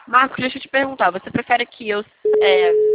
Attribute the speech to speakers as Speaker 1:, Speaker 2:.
Speaker 1: Marcos, deixa eu te perguntar, você prefere que eu